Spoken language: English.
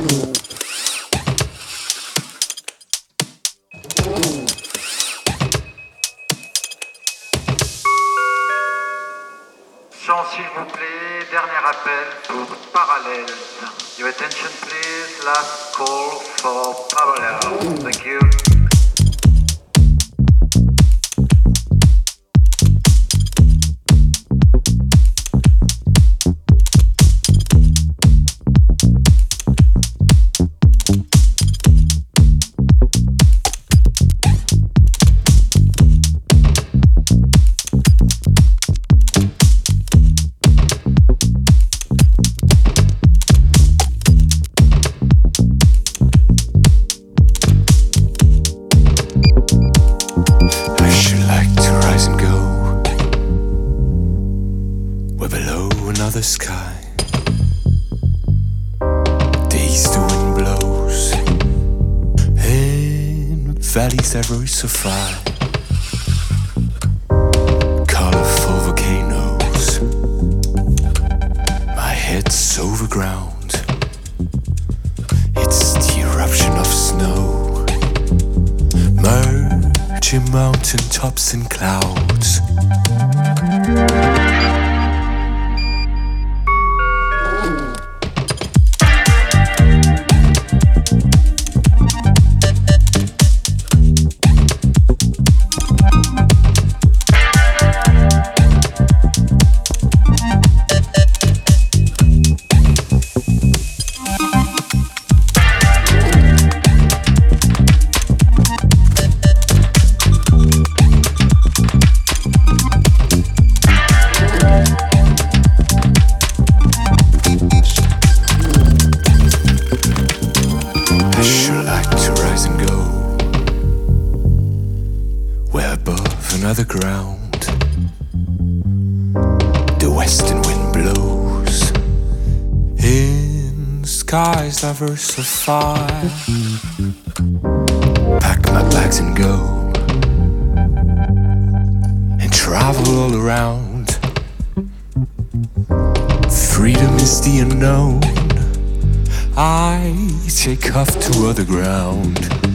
Chant, s'il vous plaît, dernier appel pour Parallels. Your attention please, last call for Parallels. Thank you. Sky. Days the wind blows in valleys that rise so far. Colorful volcanoes, my head's over ground. It's the eruption of snow, merging mountain tops and clouds. The ground, the western wind blows in skies diversify. Pack my bags and go and travel all around. Freedom is the unknown. I take off to other ground.